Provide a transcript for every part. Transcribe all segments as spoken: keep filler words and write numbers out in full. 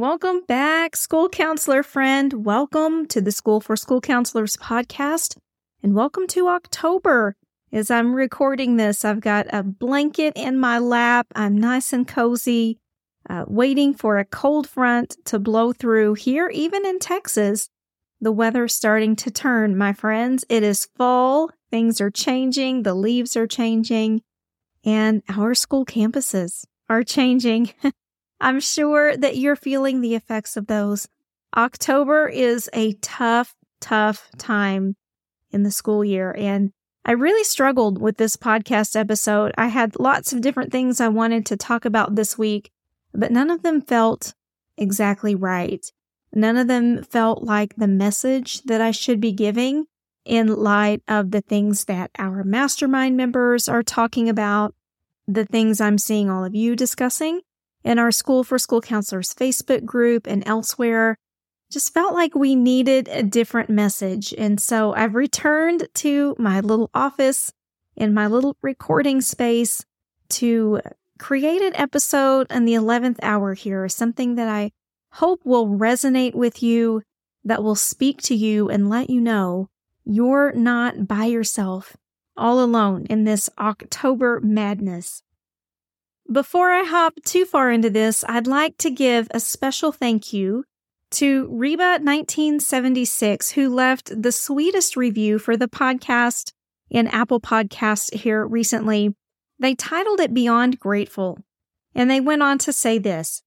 Welcome back, school counselor friend. Welcome to the School for School Counselors podcast, and welcome to October. As I'm recording this, I've got a blanket in my lap. I'm nice and cozy, uh, waiting for a cold front to blow through here, even in Texas. The weather's starting to turn, my friends. It is fall. Things are changing. The leaves are changing, and our school campuses are changing. I'm sure that you're feeling the effects of those. October is a tough, tough time in the school year, and I really struggled with this podcast episode. I had lots of different things I wanted to talk about this week, but none of them felt exactly right. None of them felt like the message that I should be giving in light of the things that our mastermind members are talking about, the things I'm seeing all of you discussing in our School for School Counselors Facebook group and elsewhere. Just felt like we needed a different message. And so I've returned to my little office in my little recording space to create an episode in the eleventh hour here, something that I hope will resonate with you, that will speak to you and let you know you're not by yourself, all alone in this October madness. Before I hop too far into this, I'd like to give a special thank you to Reba nineteen seventy-six, who left the sweetest review for the podcast in Apple Podcasts here recently. They titled it Beyond Grateful, and they went on to say this: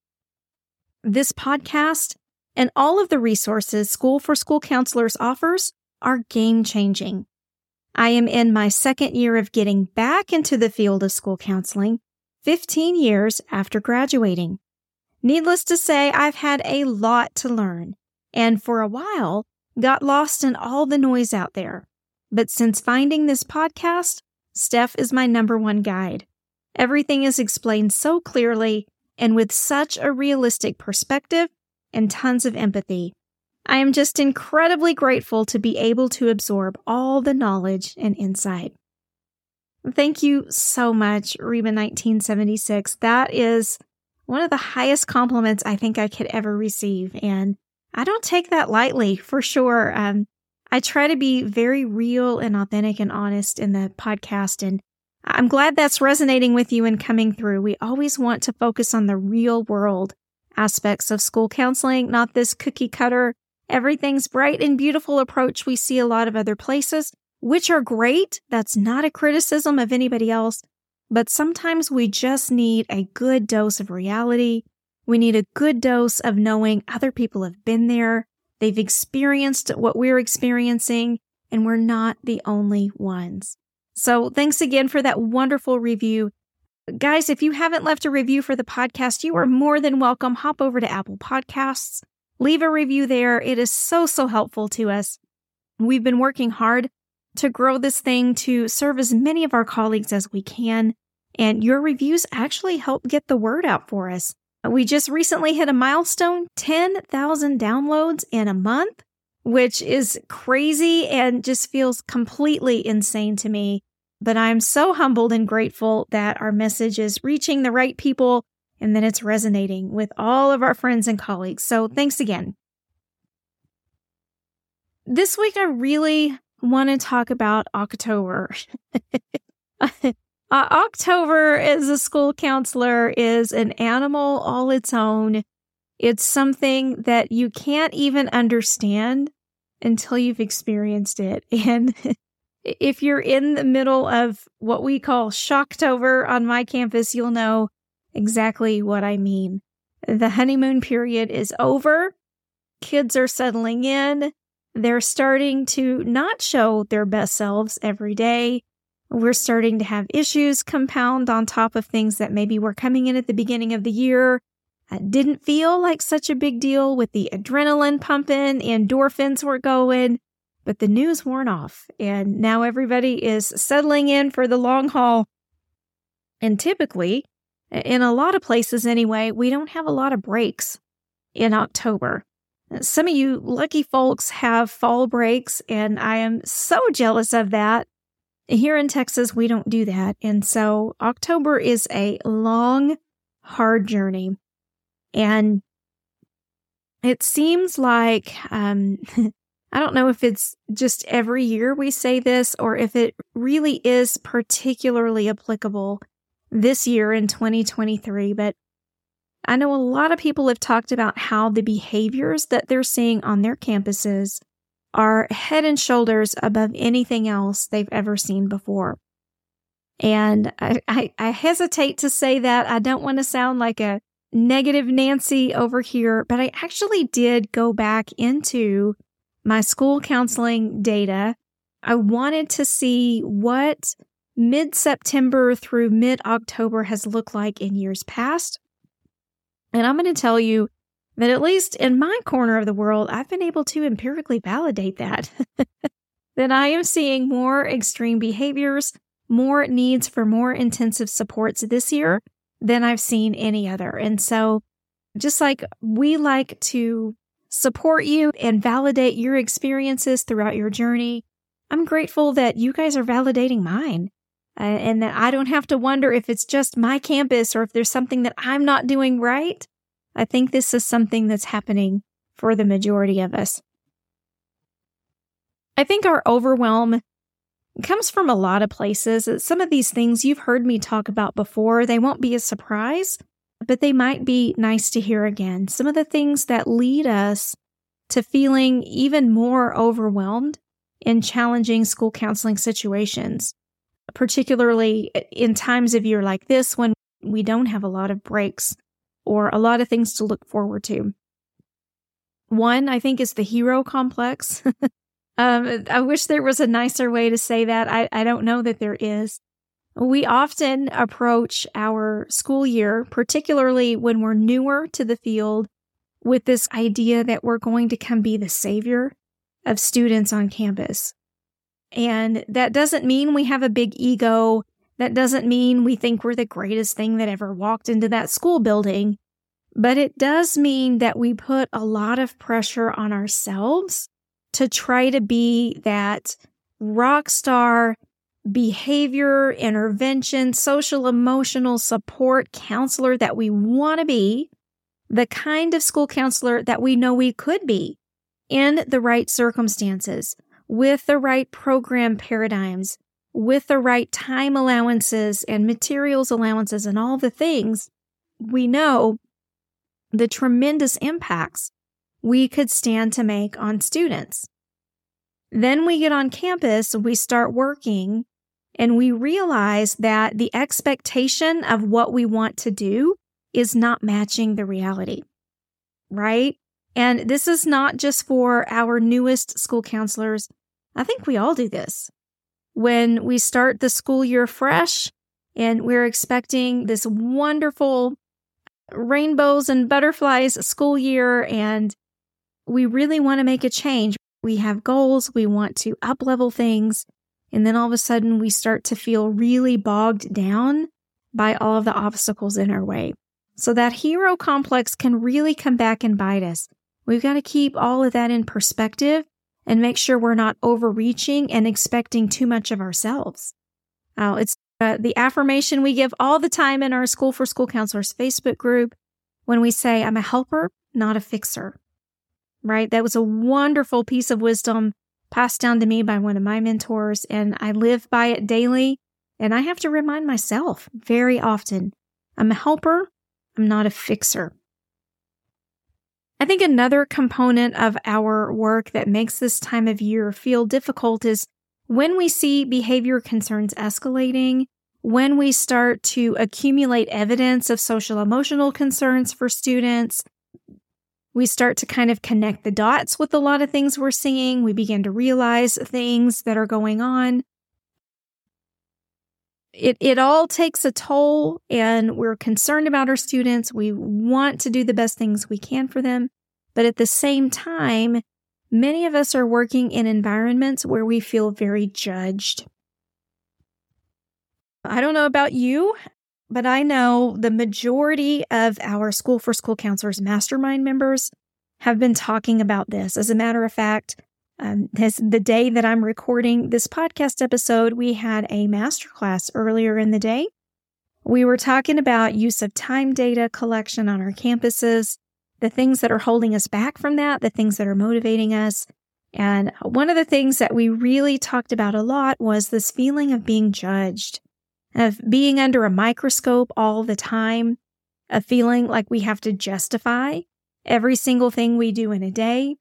"This podcast and all of the resources School for School Counselors offers are game-changing. I am in my second year of getting back into the field of school counseling, fifteen years after graduating. Needless to say, I've had a lot to learn, and for a while, got lost in all the noise out there. But since finding this podcast, Steph is my number one guide. Everything is explained so clearly and with such a realistic perspective and tons of empathy. I am just incredibly grateful to be able to absorb all the knowledge and insight." Thank you so much, Reba nineteen seventy-six. That is one of the highest compliments I think I could ever receive, and I don't take that lightly, for sure. Um, I try to be very real and authentic and honest in the podcast, and I'm glad that's resonating with you and coming through. We always want to focus on the real world aspects of school counseling, not this cookie cutter, everything's bright and beautiful approach we see a lot of other places, which are great. That's not a criticism of anybody else. But sometimes we just need a good dose of reality. We need a good dose of knowing other people have been there. They've experienced what we're experiencing, and we're not the only ones. So thanks again for that wonderful review. Guys, if you haven't left a review for the podcast, you are more than welcome. Hop over to Apple Podcasts. Leave a review there. It is so, so helpful to us. We've been working hard to grow this thing to serve as many of our colleagues as we can, and your reviews actually help get the word out for us. We just recently hit a milestone, ten thousand downloads in a month, which is crazy and just feels completely insane to me. But I'm so humbled and grateful that our message is reaching the right people and that it's resonating with all of our friends and colleagues. So thanks again. This week, I really want to talk about October. uh, October as a school counselor is an animal all its own. It's something that you can't even understand until you've experienced it. And if you're in the middle of what we call Shocktober on my campus, you'll know exactly what I mean. The honeymoon period is over. Kids are settling in. They're starting to not show their best selves every day. We're starting to have issues compound on top of things that maybe were coming in at the beginning of the year. It didn't feel like such a big deal with the adrenaline pumping, endorphins were going, but the news worn off. And now everybody is settling in for the long haul. And typically, in a lot of places anyway, we don't have a lot of breaks in October. Some of you lucky folks have fall breaks, and I am so jealous of that. Here in Texas, we don't do that. And so October is a long, hard journey. And it seems like, um, I don't know if it's just every year we say this or if it really is particularly applicable this year in twenty twenty-three, but I know a lot of people have talked about how the behaviors that they're seeing on their campuses are head and shoulders above anything else they've ever seen before. And I, I, I hesitate to say that. I don't want to sound like a negative Nancy over here, but I actually did go back into my school counseling data. I wanted to see what mid-September through mid-October has looked like in years past. And I'm going to tell you that at least in my corner of the world, I've been able to empirically validate that. That I am seeing more extreme behaviors, more needs for more intensive supports this year than I've seen any other. And so just like we like to support you and validate your experiences throughout your journey, I'm grateful that you guys are validating mine. Uh, and that I don't have to wonder if it's just my campus or if there's something that I'm not doing right. I think this is something that's happening for the majority of us. I think our overwhelm comes from a lot of places. Some of these things you've heard me talk about before. They won't be a surprise, but they might be nice to hear again. Some of the things that lead us to feeling even more overwhelmed in challenging school counseling situations, particularly in times of year like this when we don't have a lot of breaks or a lot of things to look forward to. One, I think, is the hero complex. um, I wish there was a nicer way to say that. I, I don't know that there is. We often approach our school year, particularly when we're newer to the field, with this idea that we're going to come be the savior of students on campus. And that doesn't mean we have a big ego. That doesn't mean we think we're the greatest thing that ever walked into that school building. But it does mean that we put a lot of pressure on ourselves to try to be that rock star behavior, intervention, social emotional support counselor that we want to be, the kind of school counselor that we know we could be in the right circumstances, with the right program paradigms, with the right time allowances and materials allowances and all the things. We know the tremendous impacts we could stand to make on students. Then we get on campus, we start working, and we realize that the expectation of what we want to do is not matching the reality, right? And this is not just for our newest school counselors. I think we all do this. When we start the school year fresh and we're expecting this wonderful rainbows and butterflies school year, and we really want to make a change. We have goals. We want to up-level things. And then all of a sudden we start to feel really bogged down by all of the obstacles in our way. So that hero complex can really come back and bite us. We've got to keep all of that in perspective and make sure we're not overreaching and expecting too much of ourselves. Uh, it's uh, the affirmation we give all the time in our School for School Counselors Facebook group when we say, I'm a helper, not a fixer. Right? That was a wonderful piece of wisdom passed down to me by one of my mentors, and I live by it daily. And I have to remind myself very often, I'm a helper, I'm not a fixer. I think another component of our work that makes this time of year feel difficult is when we see behavior concerns escalating, when we start to accumulate evidence of social emotional concerns for students, we start to kind of connect the dots with a lot of things we're seeing. We begin to realize things that are going on. It it all takes a toll, and we're concerned about our students. We want to do the best things we can for them. But at the same time, many of us are working in environments where we feel very judged. I don't know about you, but I know the majority of our School for School Counselors Mastermind members have been talking about this. As a matter of fact, um, this, the day that I'm recording this podcast episode, we had a masterclass earlier in the day. We were talking about use of time data collection on our campuses. the things that are holding us back from that, the things that are motivating us. And one of the things that we really talked about a lot was this feeling of being judged, of being under a microscope all the time, of feeling like we have to justify every single thing we do in a day,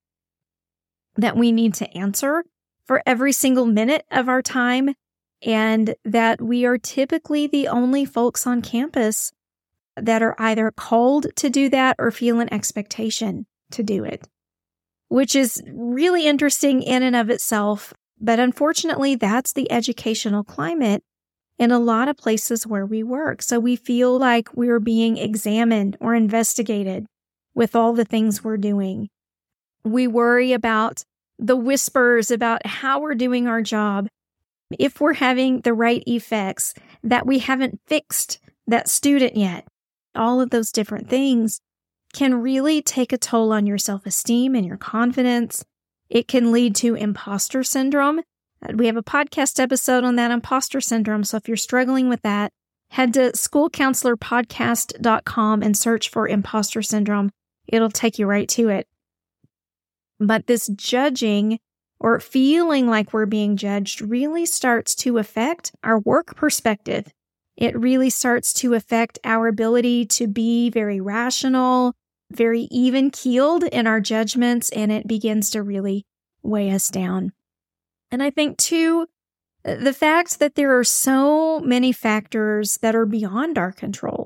that we need to answer for every single minute of our time, and that we are typically the only folks on campus that are either called to do that or feel an expectation to do it, which is really interesting in and of itself. But unfortunately, that's the educational climate in a lot of places where we work. So we feel like we're being examined or investigated with all the things we're doing. We worry about the whispers about how we're doing our job, if we're having the right effects, that we haven't fixed that student yet. All of those different things can really take a toll on your self-esteem and your confidence. It can lead to imposter syndrome. We have a podcast episode on that, imposter syndrome. So if you're struggling with that, head to school counselor podcast dot com and search for imposter syndrome. It'll take you right to it. But this judging or feeling like we're being judged really starts to affect our work perspective. It really starts to affect our ability to be very rational, very even-keeled in our judgments, and it begins to really weigh us down. And I think, too, the fact that there are so many factors that are beyond our control.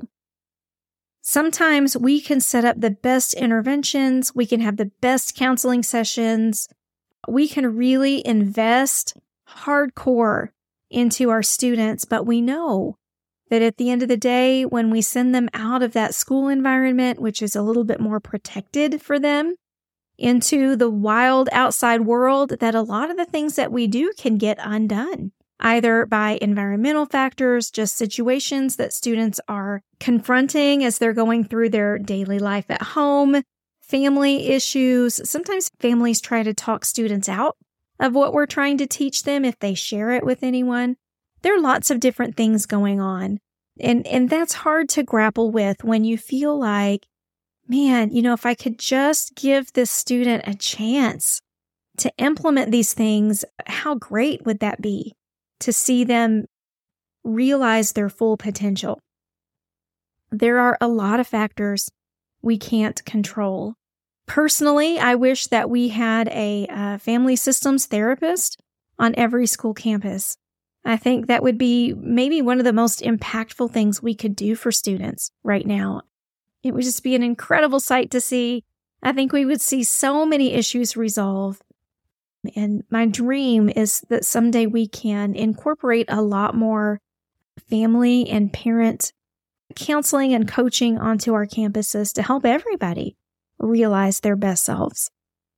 Sometimes we can set up the best interventions, we can have the best counseling sessions, we can really invest hardcore into our students, but we know that at the end of the day, when we send them out of that school environment, which is a little bit more protected for them, into the wild outside world, that a lot of the things that we do can get undone, either by environmental factors, just situations that students are confronting as they're going through their daily life at home, family issues. Sometimes families try to talk students out of what we're trying to teach them if they share it with anyone. There are lots of different things going on. And, and that's hard to grapple with when you feel like, man, you know, if I could just give this student a chance to implement these things, how great would that be to see them realize their full potential? There are a lot of factors we can't control. Personally, I wish that we had a uh, family systems therapist on every school campus. I think that would be maybe one of the most impactful things we could do for students right now. It would just be an incredible sight to see. I think we would see so many issues resolve. And my dream is that someday we can incorporate a lot more family and parent counseling and coaching onto our campuses to help everybody realize their best selves.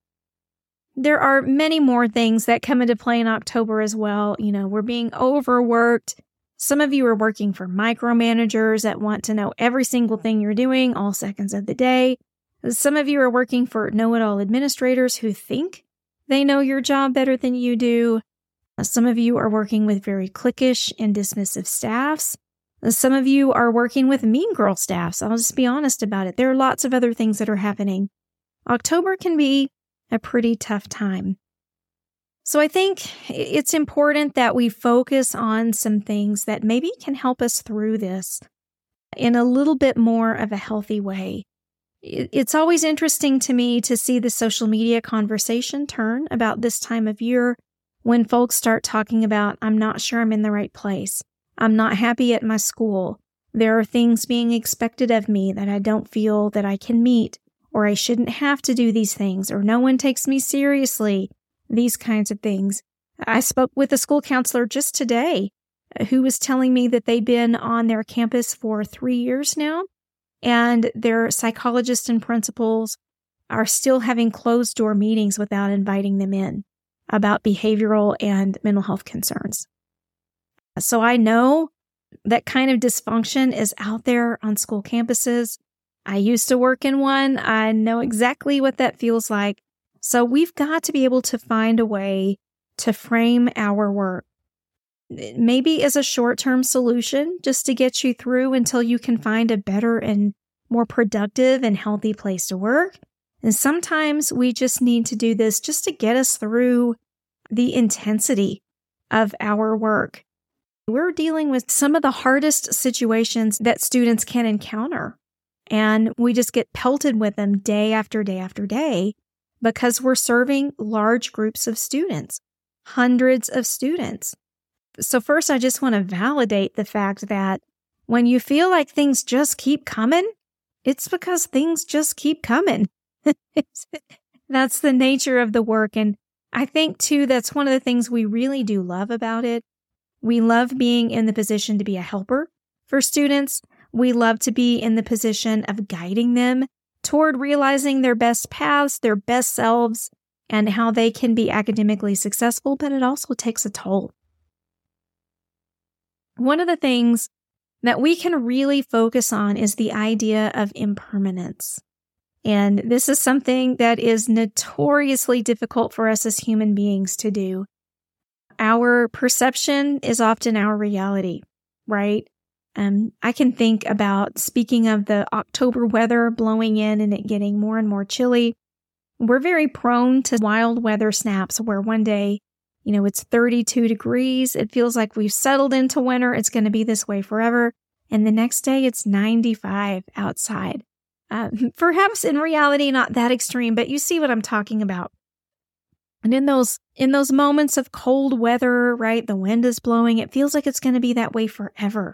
There are many more things that come into play in October as well. You know, we're being overworked. Some of you are working for micromanagers that want to know every single thing you're doing all seconds of the day. Some of you are working for know-it-all administrators who think they know your job better than you do. Some of you are working with very cliquish and dismissive staffs. Some of you are working with mean girl staffs. I'll just be honest about it. There are lots of other things that are happening. October can be a pretty tough time. So I think it's important that we focus on some things that maybe can help us through this in a little bit more of a healthy way. It's always interesting to me to see the social media conversation turn about this time of year when folks start talking about, I'm not sure I'm in the right place. I'm not happy at my school. There are things being expected of me that I don't feel that I can meet, or I shouldn't have to do these things, or no one takes me seriously, these kinds of things. I spoke with a school counselor just today who was telling me that they've been on their campus for three years now, and their psychologists and principals are still having closed-door meetings without inviting them in about behavioral and mental health concerns. So I know that kind of dysfunction is out there on school campuses. I used to work in one. I know exactly what that feels like. So we've got to be able to find a way to frame our work, maybe as a short-term solution, just to get you through until you can find a better and more productive and healthy place to work. And sometimes we just need to do this just to get us through the intensity of our work. We're dealing with some of the hardest situations that students can encounter, and we just get pelted with them day after day after day because we're serving large groups of students, hundreds of students. So first, I just want to validate the fact that when you feel like things just keep coming, it's because things just keep coming. That's the nature of the work. And I think, too, that's one of the things we really do love about it. We love being in the position to be a helper for students. We love to be in the position of guiding them toward realizing their best paths, their best selves, and how they can be academically successful, but it also takes a toll. One of the things that we can really focus on is the idea of impermanence. And this is something that is notoriously difficult for us as human beings to do. Our perception is often our reality, right? Um, I can think about, speaking of the October weather blowing in and it getting more and more chilly, we're very prone to wild weather snaps where one day, you know, it's thirty-two degrees. It feels like we've settled into winter. It's going to be this way forever. And the next day it's ninety-five outside. Uh, perhaps in reality, not that extreme, but you see what I'm talking about. And in those in those moments of cold weather, right, the wind is blowing, it feels like it's going to be that way forever.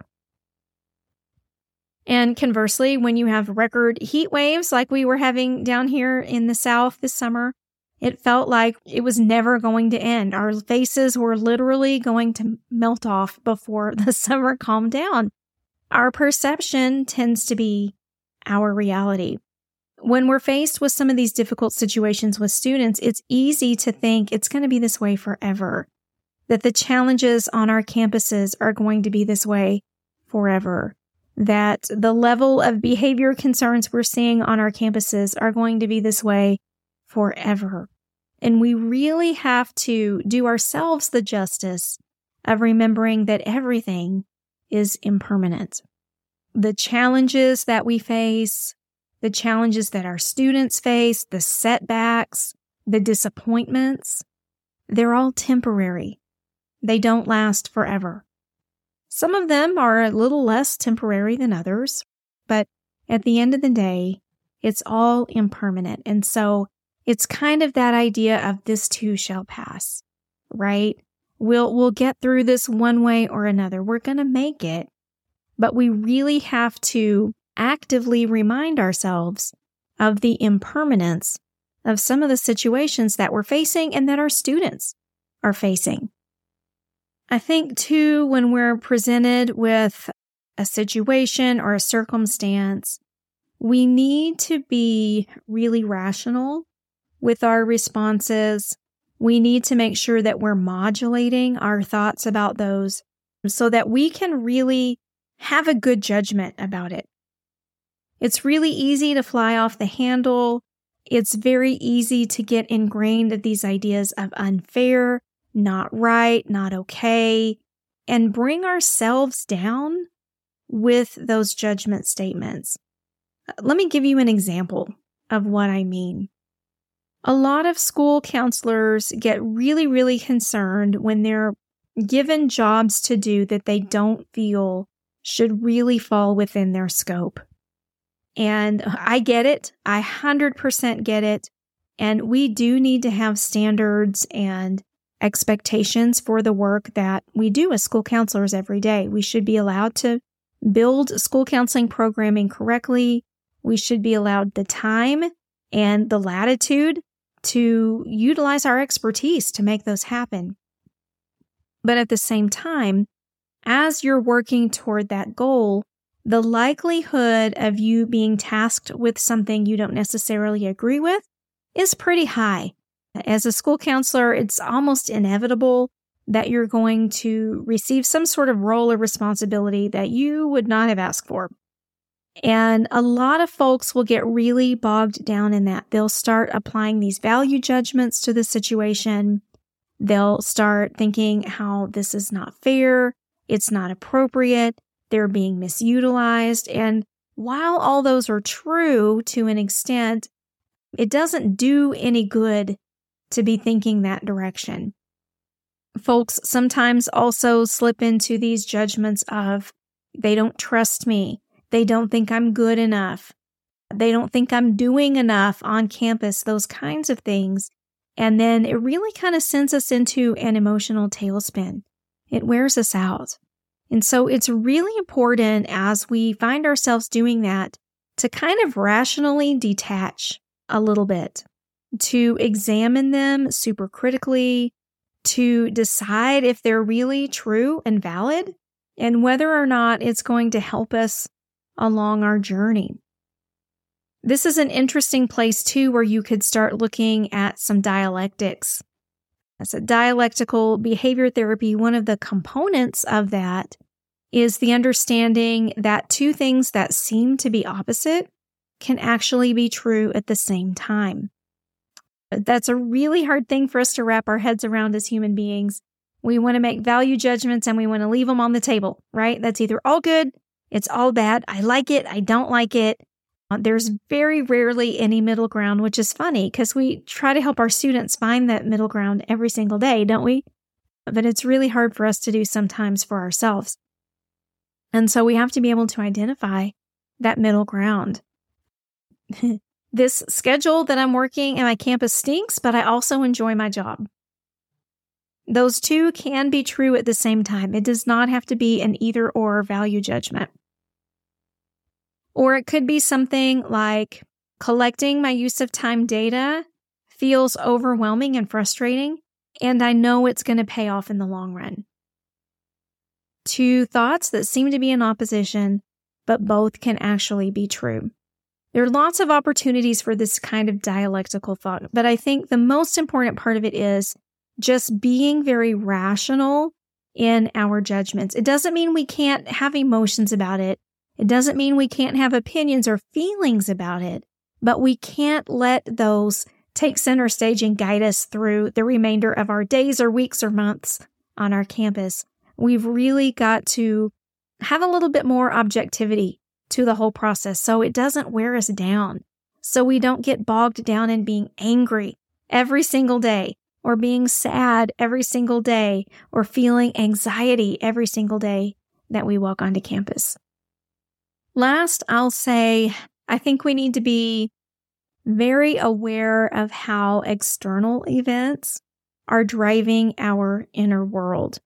And conversely, when you have record heat waves like we were having down here in the South this summer, it felt like it was never going to end. Our faces were literally going to melt off before the summer calmed down. Our perception tends to be our reality. When we're faced with some of these difficult situations with students, it's easy to think it's going to be this way forever, that the challenges on our campuses are going to be this way forever, that the level of behavior concerns we're seeing on our campuses are going to be this way forever. And we really have to do ourselves the justice of remembering that everything is impermanent. The challenges that we face, the challenges that our students face, the setbacks, the disappointments, they're all temporary. They don't last forever. Some of them are a little less temporary than others, but at the end of the day, it's all impermanent. And so it's kind of that idea of this too shall pass, right? We'll, we'll get through this one way or another. We're going to make it, but we really have to actively remind ourselves of the impermanence of some of the situations that we're facing and that our students are facing. I think, too, when we're presented with a situation or a circumstance, we need to be really rational with our responses. We need to make sure that we're modulating our thoughts about those so that we can really have a good judgment about it. It's really easy to fly off the handle. It's very easy to get ingrained in these ideas of unfair, not right, not okay, and bring ourselves down with those judgment statements. Let me give you an example of what I mean. A lot of school counselors get really, really concerned when they're given jobs to do that they don't feel should really fall within their scope. And I get it. I one hundred percent get it. And we do need to have standards and expectations for the work that we do as school counselors every day. We should be allowed to build school counseling programming correctly. We should be allowed the time and the latitude to utilize our expertise to make those happen. But at the same time, as you're working toward that goal, the likelihood of you being tasked with something you don't necessarily agree with is pretty high. As a school counselor, it's almost inevitable that you're going to receive some sort of role or responsibility that you would not have asked for. And a lot of folks will get really bogged down in that. They'll start applying these value judgments to the situation. They'll start thinking how this is not fair, it's not appropriate, they're being misutilized. And while all those are true to an extent, it doesn't do any good to be thinking that direction. Folks sometimes also slip into these judgments of, they don't trust me. They don't think I'm good enough. They don't think I'm doing enough on campus, those kinds of things. And then it really kind of sends us into an emotional tailspin. It wears us out. And so it's really important as we find ourselves doing that to kind of rationally detach a little bit, to examine them super critically, to decide if they're really true and valid, and whether or not it's going to help us along our journey. This is an interesting place, too, where you could start looking at some dialectics. As a dialectical behavior therapy, one of the components of that is the understanding that two things that seem to be opposite can actually be true at the same time. That's a really hard thing for us to wrap our heads around as human beings. We want to make value judgments and we want to leave them on the table, right? That's either all good, it's all bad, I like it, I don't like it. There's very rarely any middle ground, which is funny because we try to help our students find that middle ground every single day, don't we? But it's really hard for us to do sometimes for ourselves. And so we have to be able to identify that middle ground. This schedule that I'm working at my campus stinks, but I also enjoy my job. Those two can be true at the same time. It does not have to be an either-or value judgment. Or it could be something like collecting my use of time data feels overwhelming and frustrating, and I know it's going to pay off in the long run. Two thoughts that seem to be in opposition, but both can actually be true. There are lots of opportunities for this kind of dialectical thought, but I think the most important part of it is just being very rational in our judgments. It doesn't mean we can't have emotions about it. It doesn't mean we can't have opinions or feelings about it, but we can't let those take center stage and guide us through the remainder of our days or weeks or months on our campus. We've really got to have a little bit more objectivity to the whole process so it doesn't wear us down, so we don't get bogged down in being angry every single day or being sad every single day or feeling anxiety every single day that we walk onto campus. Last, I'll say, I think we need to be very aware of how external events are driving our inner world.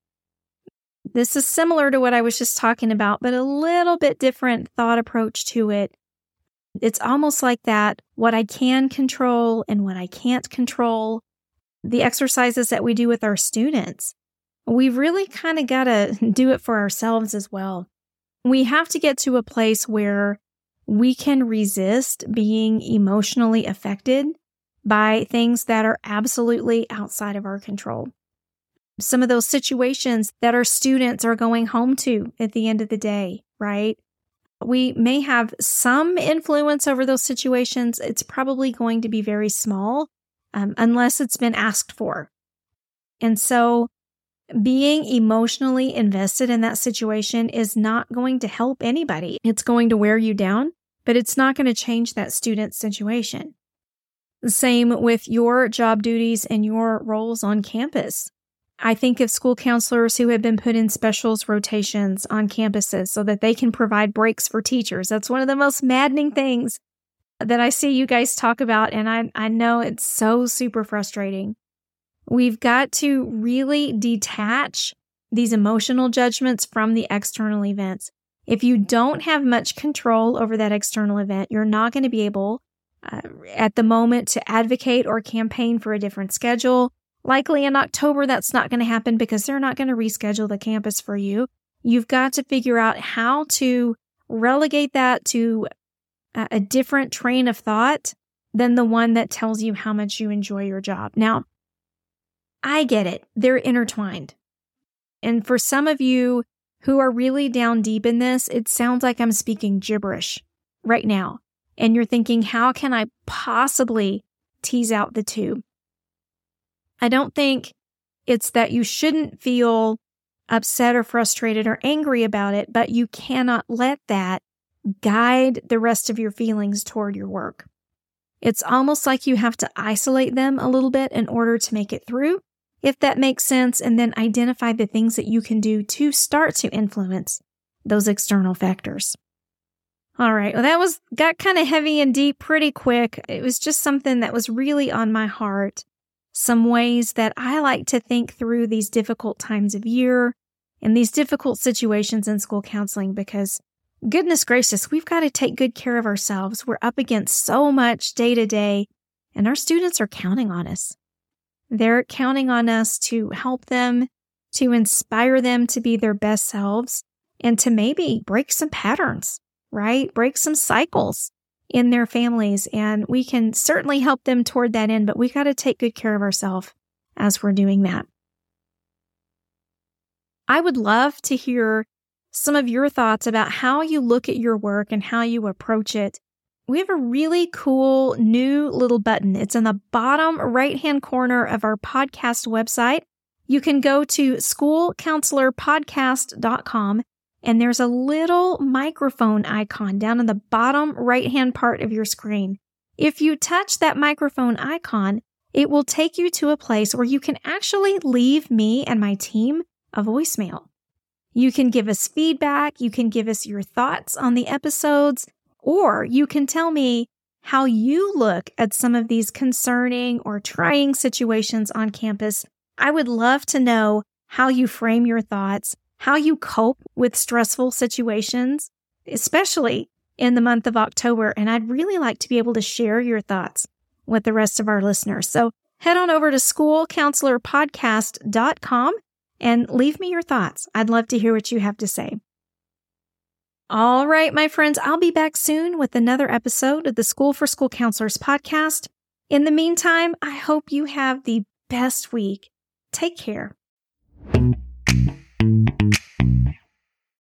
This is similar to what I was just talking about, but a little bit different thought approach to it. It's almost like that, what I can control and what I can't control. The exercises that we do with our students, we've really kind of got to do it for ourselves as well. We have to get to a place where we can resist being emotionally affected by things that are absolutely outside of our control. Some of those situations that our students are going home to at the end of the day, right? We may have some influence over those situations. It's probably going to be very small, um, unless it's been asked for. And so being emotionally invested in that situation is not going to help anybody. It's going to wear you down, but it's not going to change that student's situation. The same with your job duties and your roles on campus. I think of school counselors who have been put in specials rotations on campuses so that they can provide breaks for teachers. That's one of the most maddening things that I see you guys talk about, and I, I know it's so super frustrating. We've got to really detach these emotional judgments from the external events. If you don't have much control over that external event, you're not going to be able uh, at the moment to advocate or campaign for a different schedule. Likely in October, that's not going to happen because they're not going to reschedule the campus for you. You've got to figure out how to relegate that to a, a different train of thought than the one that tells you how much you enjoy your job. Now, I get it. They're intertwined. And for some of you who are really down deep in this, it sounds like I'm speaking gibberish right now. And you're thinking, how can I possibly tease out the two? I don't think it's that you shouldn't feel upset or frustrated or angry about it, but you cannot let that guide the rest of your feelings toward your work. It's almost like you have to isolate them a little bit in order to make it through, if that makes sense, and then identify the things that you can do to start to influence those external factors. All right, well, that was got kind of heavy and deep pretty quick. It was just something that was really on my heart. Some ways that I like to think through these difficult times of year and these difficult situations in school counseling, because goodness gracious, we've got to take good care of ourselves. We're up against so much day to day, and our students are counting on us. They're counting on us to help them, to inspire them to be their best selves, and to maybe break some patterns, right? Break some cycles in their families. And we can certainly help them toward that end, but we got to take good care of ourselves as we're doing that. I would love to hear some of your thoughts about how you look at your work and how you approach it. We have a really cool new little button. It's in the bottom right-hand corner of our podcast website. You can go to school counselor podcast dot com, and there's a little microphone icon down in the bottom right-hand part of your screen. If you touch that microphone icon, it will take you to a place where you can actually leave me and my team a voicemail. You can give us feedback, you can give us your thoughts on the episodes, or you can tell me how you look at some of these concerning or trying situations on campus. I would love to know how you frame your thoughts, how you cope with stressful situations, especially in the month of October. And I'd really like to be able to share your thoughts with the rest of our listeners. So head on over to school counselor podcast dot com and leave me your thoughts. I'd love to hear what you have to say. All right, my friends, I'll be back soon with another episode of the School for School Counselors podcast. In the meantime, I hope you have the best week. Take care.